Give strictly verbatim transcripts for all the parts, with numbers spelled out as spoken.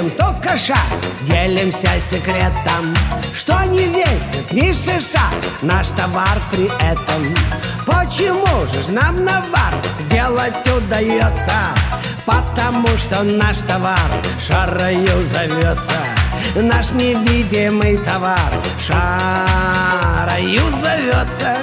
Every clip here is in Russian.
весим только шар. Делимся секретом, что не весит ни шиша наш товар при этом. Почему же ж нам навар сделать удается? Потому что наш товар шарою зовется. Наш невидимый товар шарою зовется.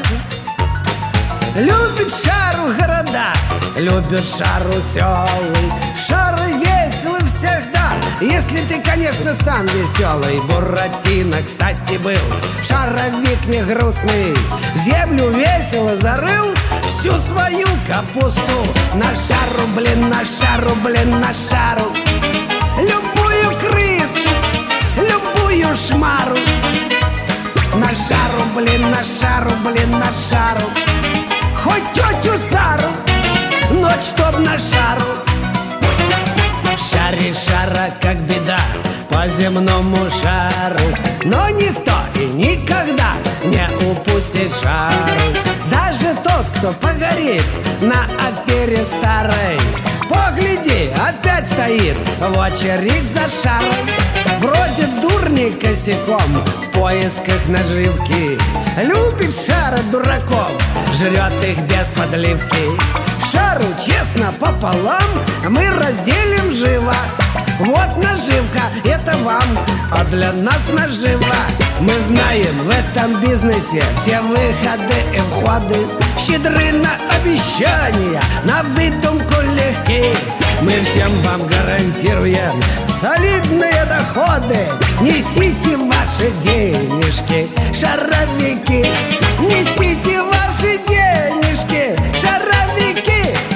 Любит шару города, любит шару селы. Шары веселы всегда, если ты, конечно, сам веселый. Буратино, кстати, был шаровик не грустный. В землю весело зарыл всю свою капусту. На шару, блин, на шару, блин, на шару. Любую крысу, любую шмару. На шару, блин, на шару, блин, на шару. Хоть тетю Сару, ночь чтоб на шару. Шари шара, как беда по земному шару. Но никто и никогда не упустит шару. Даже тот, кто погорит на афере старой. Погляди, опять стоит в очередь за шарой. Бродит дурник косяком в поисках наживки. Любит шара дураков, жрет их без подливки. Шару честно пополам мы разделим живо. Вот наживка, это вам, а для нас нажива. Мы знаем в этом бизнесе все выходы и входы. Щедры на обещания, на выдумку легкие. Мы всем вам гарантируем солидные доходы. Несите ваши денежки, шаровики. Несите ваши денежки, шаровики.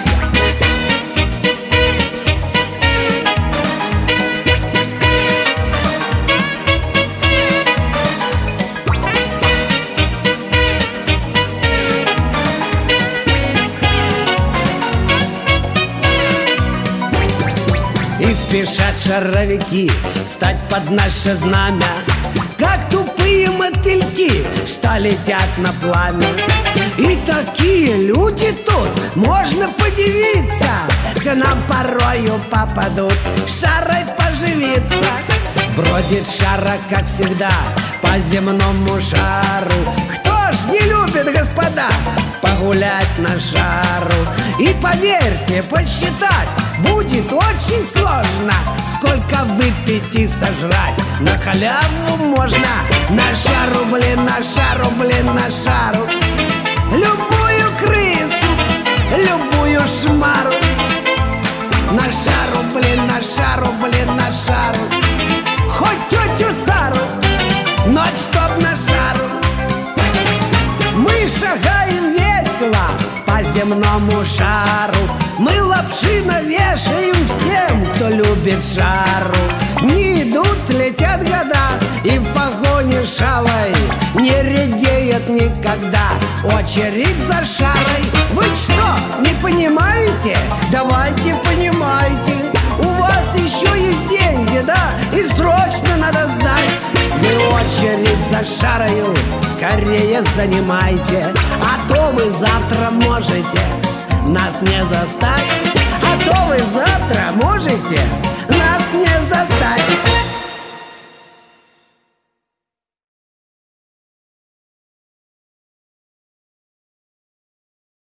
И спешат шаровики встать под наше знамя, как тупые мотыльки, что летят на пламя. И такие люди тут, можно подивиться, к нам порою попадут шарой поживиться. Бродит шара, как всегда, по земному шару. Кто ж не любит, господа, погулять на шару? И поверьте, подсчитать будет очень сложно, сколько выпить и сожрать на халяву можно. На шару, блин, на шару, блин, на шару. Любую крысу, любую шмару. На шару, блин, на шару, блин, на шару. Хоть тетю Сару, ночь чтоб на шару. Мы шагаем весело по земному шару. Мы лапши навешаем всем, кто любит шару. Не идут, летят года, и в погоне шалой не редеет никогда очередь за шарой. Вы что, не понимаете? Давайте понимайте. У вас еще есть деньги, да? Их срочно надо сдать. Вы очередь за шарою скорее занимайте, а то вы завтра можете нас не застать. А то вы завтра можете